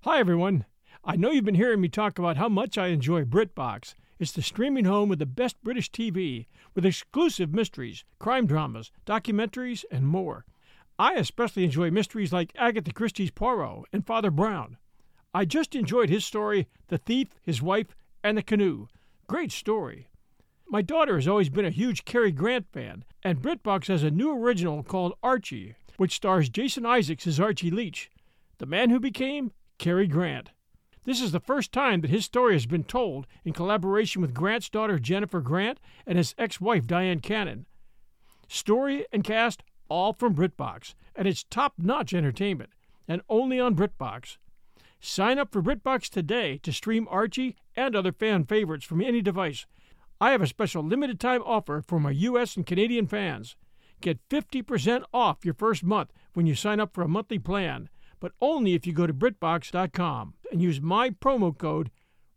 Hi, everyone. I know you've been hearing me talk about how much I enjoy BritBox. It's the streaming home with the best British TV, with exclusive mysteries, crime dramas, documentaries, and more. I especially enjoy mysteries like Agatha Christie's Poirot and Father Brown. I just enjoyed his story, The Thief, His Wife, and the Canoe. Great story. My daughter has always been a huge Cary Grant fan, and BritBox has a new original called Archie, which stars Jason Isaacs as Archie Leach, the man who became Cary Grant. This is the first time that his story has been told in collaboration with Grant's daughter Jennifer Grant and his ex-wife Diane Cannon. Story and cast all from BritBox, and it's top-notch entertainment, and only on BritBox. Sign up for BritBox today to stream Archie and other fan favorites from any device. I have a special limited-time offer for my U.S. and Canadian fans. Get 50% off your first month when you sign up for a monthly plan, but only if you go to BritBox.com and use my promo code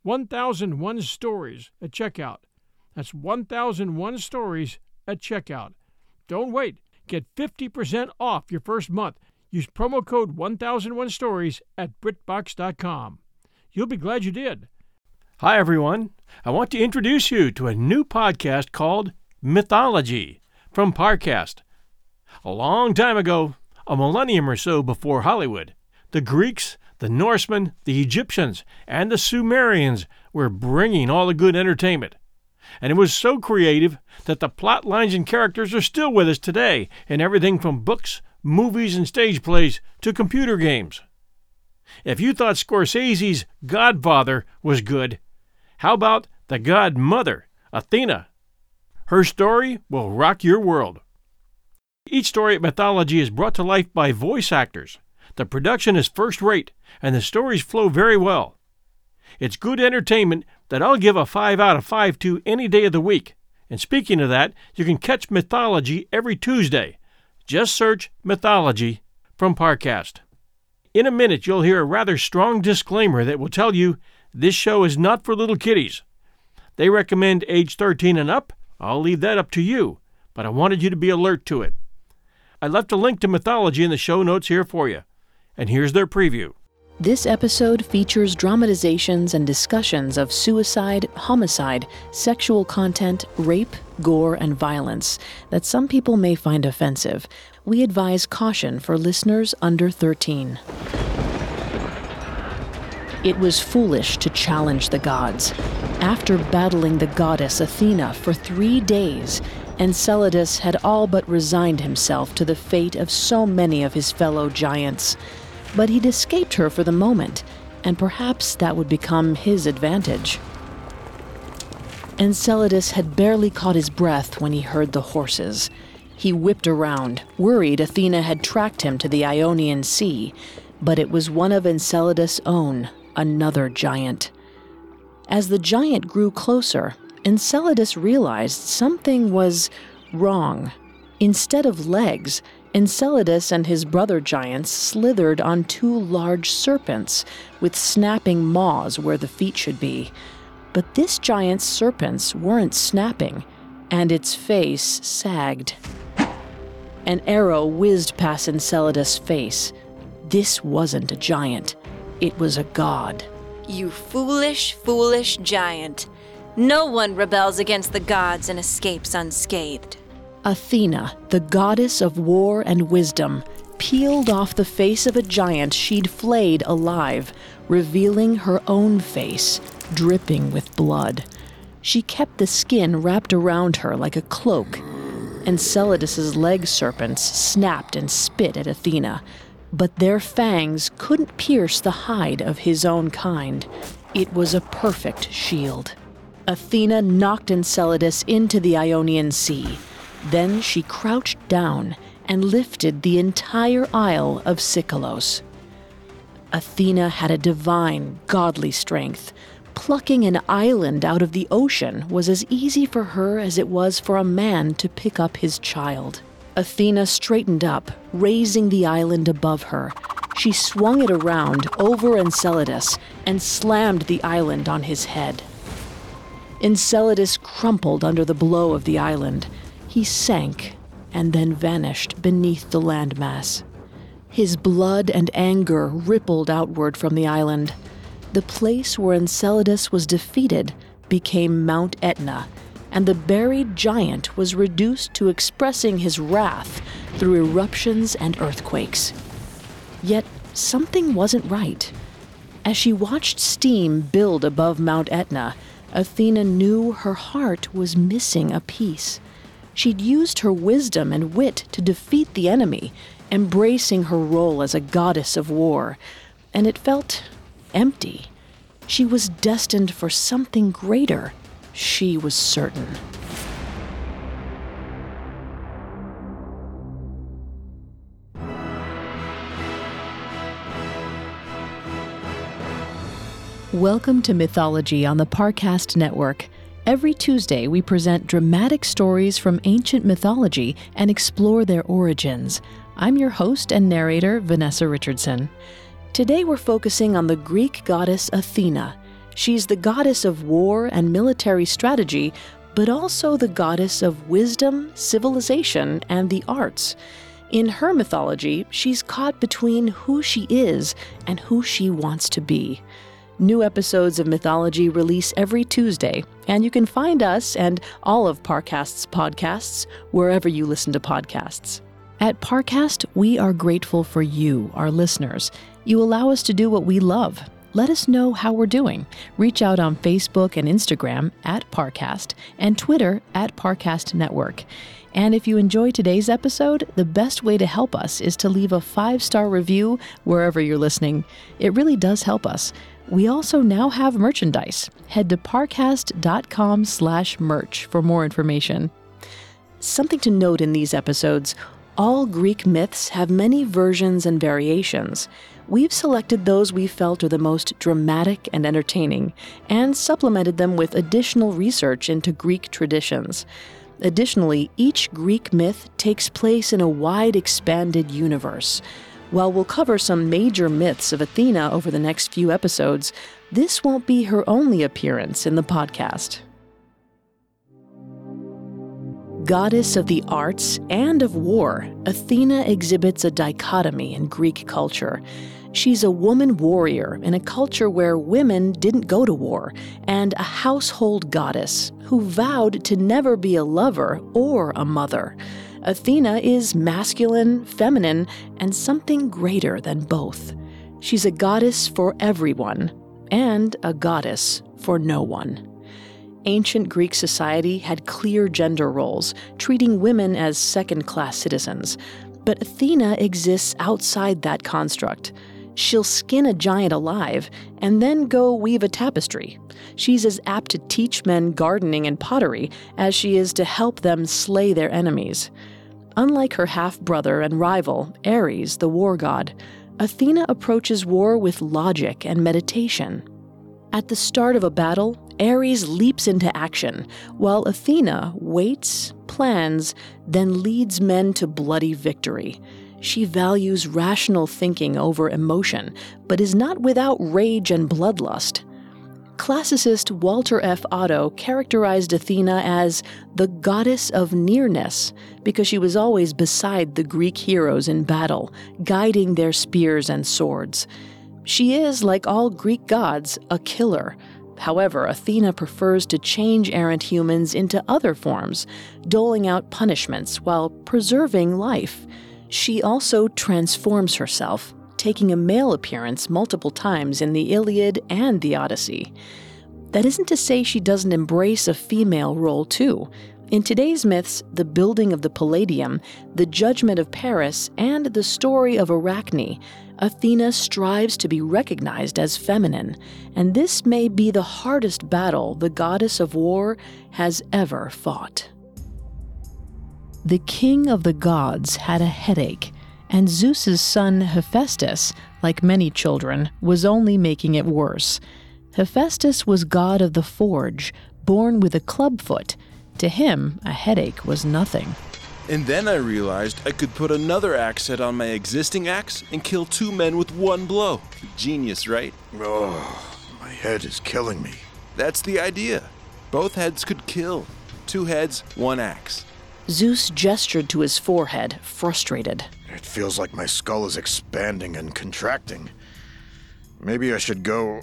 1001stories at checkout. That's 1001 stories at checkout. Don't wait. Get 50% off your first month. Use promo code 1001stories at BritBox.com. You'll be glad you did. Hi, everyone. I want to introduce you to a new podcast called Mythology from Parcast. A long time ago, a millennium or so before Hollywood, the Greeks, the Norsemen, the Egyptians, and the Sumerians were bringing all the good entertainment. And it was so creative that the plot lines and characters are still with us today in everything from books, movies, and stage plays to computer games. If you thought Scorsese's Godfather was good, how about the Godmother, Athena? Her story will rock your world. Each story at Mythology is brought to life by voice actors. The production is first-rate, and the stories flow very well. It's good entertainment that I'll give a 5 out of 5 to any day of the week. And speaking of that, you can catch Mythology every Tuesday. Just search Mythology from Parcast. In a minute, you'll hear a rather strong disclaimer that will tell you this show is not for little kiddies. They recommend age 13 and up. I'll leave that up to you, but I wanted you to be alert to it. I left a link to Mythology in the show notes here for you. And here's their preview. This episode features dramatizations and discussions of suicide, homicide, sexual content, rape, gore, and violence that some people may find offensive. We advise caution for listeners under 13. It was foolish to challenge the gods. After battling the goddess Athena for 3 days, Enceladus had all but resigned himself to the fate of so many of his fellow giants. But he'd escaped her for the moment, and perhaps that would become his advantage. Enceladus had barely caught his breath when he heard the horses. He whipped around, worried Athena had tracked him to the Ionian Sea, but it was one of Enceladus' own, another giant. As the giant grew closer, Enceladus realized something was wrong. Instead of legs, Enceladus and his brother giants slithered on 2 large serpents with snapping maws where the feet should be. But this giant's serpents weren't snapping, and its face sagged. An arrow whizzed past Enceladus' face. This wasn't a giant. It was a god. You foolish, foolish giant. No one rebels against the gods and escapes unscathed. Athena, the goddess of war and wisdom, peeled off the face of a giant she'd flayed alive, revealing her own face, dripping with blood. She kept the skin wrapped around her like a cloak. Enceladus's leg serpents snapped and spit at Athena, but their fangs couldn't pierce the hide of his own kind. It was a perfect shield. Athena knocked Enceladus into the Ionian Sea. Then she crouched down and lifted the entire isle of Sikolos. Athena had a divine, godly strength. Plucking an island out of the ocean was as easy for her as it was for a man to pick up his child. Athena straightened up, raising the island above her. She swung it around over Enceladus and slammed the island on his head. Enceladus crumpled under the blow of the island. He sank and then vanished beneath the landmass. His blood and anger rippled outward from the island. The place where Enceladus was defeated became Mount Etna, and the buried giant was reduced to expressing his wrath through eruptions and earthquakes. Yet something wasn't right. As she watched steam build above Mount Etna, Athena knew her heart was missing a piece. She'd used her wisdom and wit to defeat the enemy, embracing her role as a goddess of war, and it felt empty. She was destined for something greater, she was certain. Welcome to Mythology on the Parcast Network. Every Tuesday, we present dramatic stories from ancient mythology and explore their origins. I'm your host and narrator, Vanessa Richardson. Today, we're focusing on the Greek goddess Athena. She's the goddess of war and military strategy, but also the goddess of wisdom, civilization, and the arts. In her mythology, she's caught between who she is and who she wants to be. New episodes of Mythology release every Tuesday, and you can find us and all of Parcast's podcasts wherever you listen to podcasts. At Parcast, we are grateful for you, our listeners. You allow us to do what we love. Let us know how we're doing. Reach out on Facebook and Instagram at Parcast and Twitter at Parcast Network. And if you enjoyed today's episode, the best way to help us is to leave a 5-star review wherever you're listening. It really does help us. We also now have merchandise. Head to parcast.com/merch for more information. Something to note in these episodes, all Greek myths have many versions and variations. We've selected those we felt are the most dramatic and entertaining, and supplemented them with additional research into Greek traditions. Additionally, each Greek myth takes place in a wide expanded universe. While we'll cover some major myths of Athena over the next few episodes, this won't be her only appearance in the podcast. Goddess of the arts and of war, Athena exhibits a dichotomy in Greek culture. She's a woman warrior in a culture where women didn't go to war, and a household goddess who vowed to never be a lover or a mother. Athena is masculine, feminine, and something greater than both. She's a goddess for everyone, and a goddess for no one. Ancient Greek society had clear gender roles, treating women as second-class citizens. But Athena exists outside that construct. She'll skin a giant alive and then go weave a tapestry. She's as apt to teach men gardening and pottery as she is to help them slay their enemies. Unlike her half-brother and rival, Ares, the war god, Athena approaches war with logic and meditation. At the start of a battle, Ares leaps into action, while Athena waits, plans, then leads men to bloody victory. She values rational thinking over emotion, but is not without rage and bloodlust. Classicist Walter F. Otto characterized Athena as the goddess of nearness because she was always beside the Greek heroes in battle, guiding their spears and swords. She is, like all Greek gods, a killer. However, Athena prefers to change errant humans into other forms, doling out punishments while preserving life. She also transforms herself, taking a male appearance multiple times in the Iliad and the Odyssey. That isn't to say she doesn't embrace a female role too. In today's myths, the building of the Palladium, the judgment of Paris, and the story of Arachne, Athena strives to be recognized as feminine, and this may be the hardest battle the goddess of war has ever fought. The king of the gods had a headache, and Zeus's son Hephaestus, like many children, was only making it worse. Hephaestus was god of the forge, born with a clubfoot. To him, a headache was nothing. And then I realized I could put another axe head on my existing axe and kill 2 men with 1 blow. Genius, right? Oh, my head is killing me. That's the idea. Both heads could kill. 2 heads, 1 axe. Zeus gestured to his forehead, frustrated. It feels like my skull is expanding and contracting. Maybe I should go...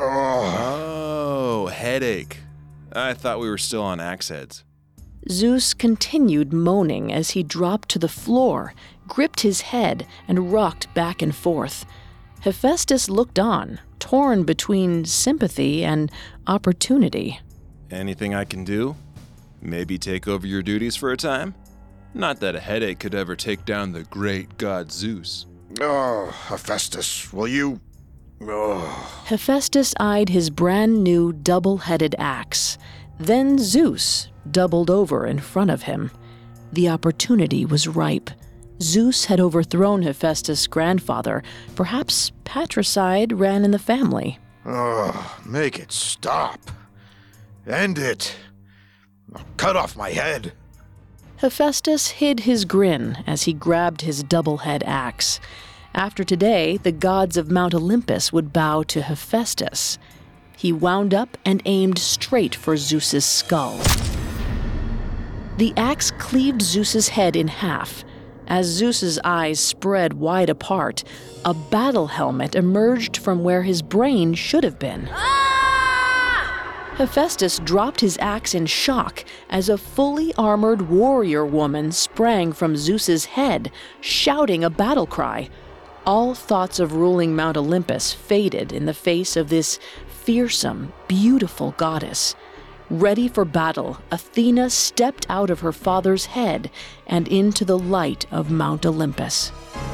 Oh, headache. I thought we were still on axe heads. Zeus continued moaning as he dropped to the floor, gripped his head, and rocked back and forth. Hephaestus looked on, torn between sympathy and opportunity. Anything I can do? Maybe take over your duties for a time? Not that a headache could ever take down the great god Zeus. Oh, Hephaestus, will you... Oh. Hephaestus eyed his brand new double-headed axe. Then Zeus doubled over in front of him. The opportunity was ripe. Zeus had overthrown Hephaestus' grandfather. Perhaps patricide ran in the family. Oh, make it stop. End it. I'll cut off my head. Hephaestus hid his grin as he grabbed his double-head axe. After today, the gods of Mount Olympus would bow to Hephaestus. He wound up and aimed straight for Zeus's skull. The axe cleaved Zeus's head in half. As Zeus's eyes spread wide apart, a battle helmet emerged from where his brain should have been. Hephaestus dropped his axe in shock as a fully armored warrior woman sprang from Zeus's head, shouting a battle cry. All thoughts of ruling Mount Olympus faded in the face of this fearsome, beautiful goddess. Ready for battle, Athena stepped out of her father's head and into the light of Mount Olympus.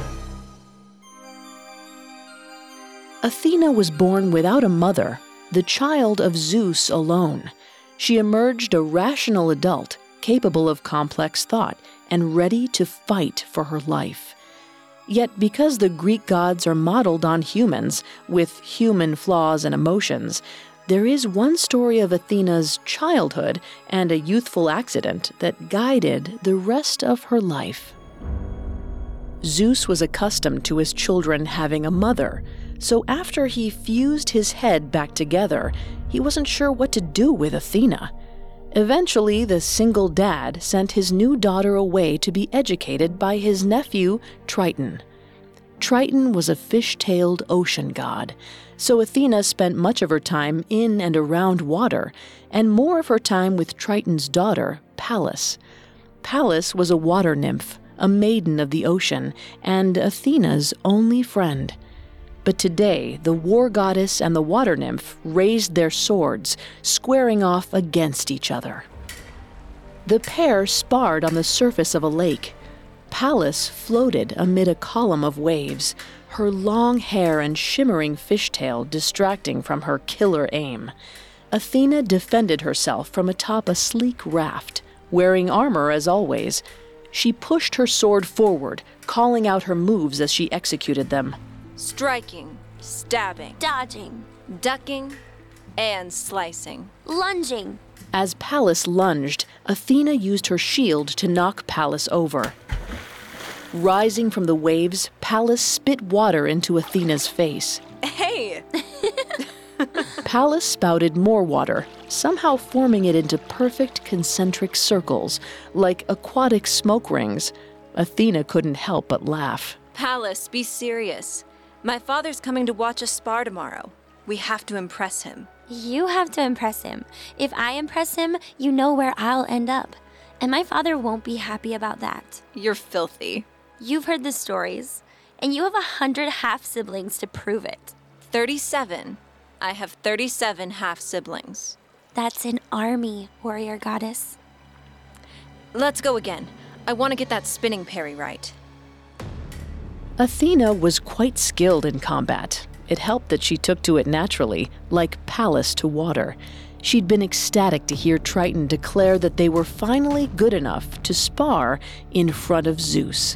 Athena was born without a mother, the child of Zeus alone. She emerged a rational adult, capable of complex thought, and ready to fight for her life. Yet because the Greek gods are modeled on humans, with human flaws and emotions, there is one story of Athena's childhood and a youthful accident that guided the rest of her life. Zeus was accustomed to his children having a mother, so after he fused his head back together, he wasn't sure what to do with Athena. Eventually, the single dad sent his new daughter away to be educated by his nephew, Triton. Triton was a fish-tailed ocean god, so Athena spent much of her time in and around water, and more of her time with Triton's daughter, Pallas. Pallas was a water nymph, a maiden of the ocean, and Athena's only friend. But today, the war goddess and the water nymph raised their swords, squaring off against each other. The pair sparred on the surface of a lake. Pallas floated amid a column of waves, her long hair and shimmering fishtail distracting from her killer aim. Athena defended herself from atop a sleek raft, wearing armor as always. She pushed her sword forward, calling out her moves as she executed them. Striking, stabbing, Dodging. ducking, and slicing. Lunging. As Pallas lunged, Athena used her shield to knock Pallas over. Rising from the waves, Pallas spit water into Athena's face. Hey! Pallas spouted more water, somehow forming it into perfect concentric circles, like aquatic smoke rings. Athena couldn't help but laugh. Pallas, be serious. My father's coming to watch us spar tomorrow. We have to impress him. You have to impress him. If I impress him, you know where I'll end up. And my father won't be happy about that. You're filthy. You've heard the stories, and you have 100 half-siblings to prove it. 37. I have 37 half-siblings. That's an army, warrior goddess. Let's go again. I want to get that spinning parry right. Athena was quite skilled in combat. It helped that she took to it naturally, like Pallas to water. She'd been ecstatic to hear Triton declare that they were finally good enough to spar in front of Zeus.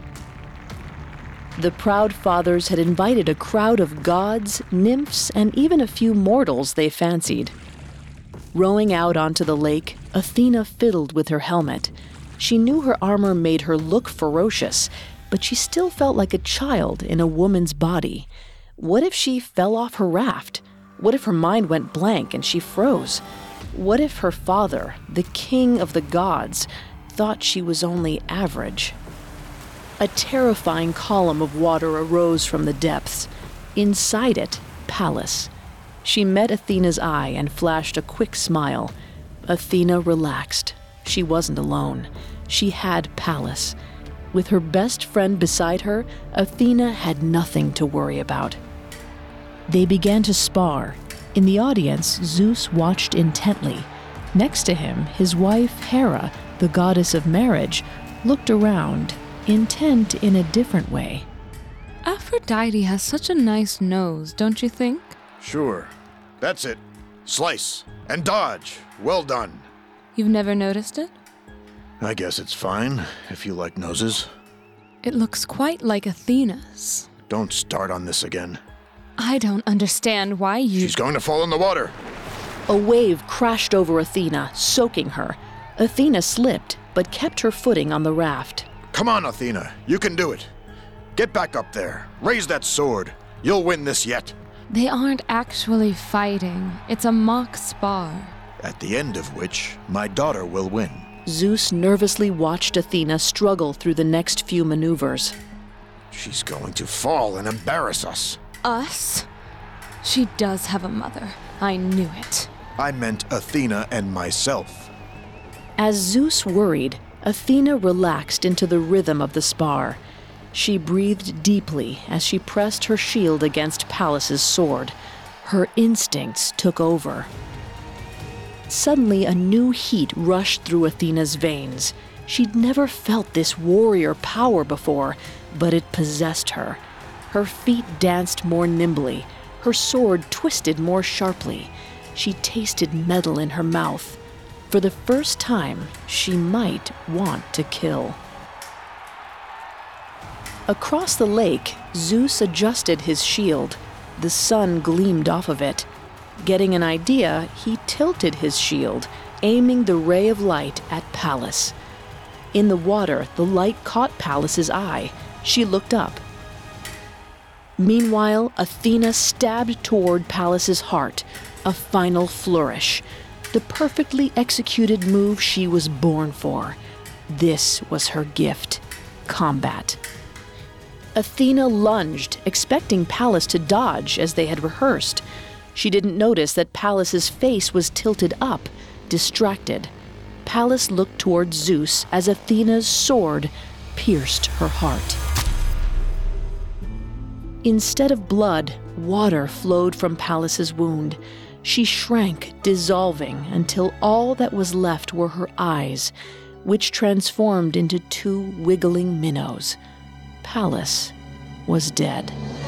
The proud fathers had invited a crowd of gods, nymphs, and even a few mortals they fancied. Rowing out onto the lake, Athena fiddled with her helmet. She knew her armor made her look ferocious, but she still felt like a child in a woman's body. What if she fell off her raft? What if her mind went blank and she froze? What if her father, the king of the gods, thought she was only average? A terrifying column of water arose from the depths. Inside it, Pallas. She met Athena's eye and flashed a quick smile. Athena relaxed. She wasn't alone. She had Pallas. With her best friend beside her, Athena had nothing to worry about. They began to spar. In the audience, Zeus watched intently. Next to him, his wife Hera, the goddess of marriage, looked around, intent in a different way. Aphrodite has such a nice nose, don't you think? Sure. That's it. Slice and dodge. Well done. You've never noticed it? I guess it's fine, if you like noses. It looks quite like Athena's. Don't start on this again. I don't understand why you... She's going to fall in the water. A wave crashed over Athena, soaking her. Athena slipped, but kept her footing on the raft. Come on, Athena. You can do it. Get back up there. Raise that sword. You'll win this yet. They aren't actually fighting. It's a mock spar. At the end of which, my daughter will win. Zeus nervously watched Athena struggle through the next few maneuvers. She's going to fall and embarrass us. Us? She does have a mother. I knew it. I meant Athena and myself. As Zeus worried, Athena relaxed into the rhythm of the spar. She breathed deeply as she pressed her shield against Pallas's sword. Her instincts took over. Suddenly, a new heat rushed through Athena's veins. She'd never felt this warrior power before, but it possessed her. Her feet danced more nimbly. Her sword twisted more sharply. She tasted metal in her mouth. For the first time, she might want to kill. Across the lake, Zeus adjusted his shield. The sun gleamed off of it. Getting an idea, he tilted his shield, aiming the ray of light at Pallas. In the water, the light caught Pallas's eye. She looked up. Meanwhile, Athena stabbed toward Pallas's heart, a final flourish. The perfectly executed move she was born for. This was her gift: combat. Athena lunged, expecting Pallas to dodge as they had rehearsed. She didn't notice that Pallas's face was tilted up, distracted. Pallas looked toward Zeus as Athena's sword pierced her heart. Instead of blood, water flowed from Pallas's wound. She shrank, dissolving, until all that was left were her eyes, which transformed into two wiggling minnows. Pallas was dead.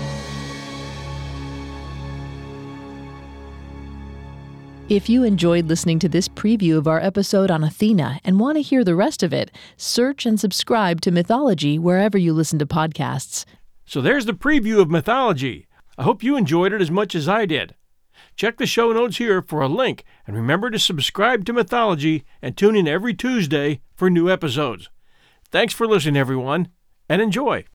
If you enjoyed listening to this preview of our episode on Athena and want to hear the rest of it, search and subscribe to Mythology wherever you listen to podcasts. So there's the preview of Mythology. I hope you enjoyed it as much as I did. Check the show notes here for a link, and remember to subscribe to Mythology and tune in every Tuesday for new episodes. Thanks for listening, everyone, and enjoy.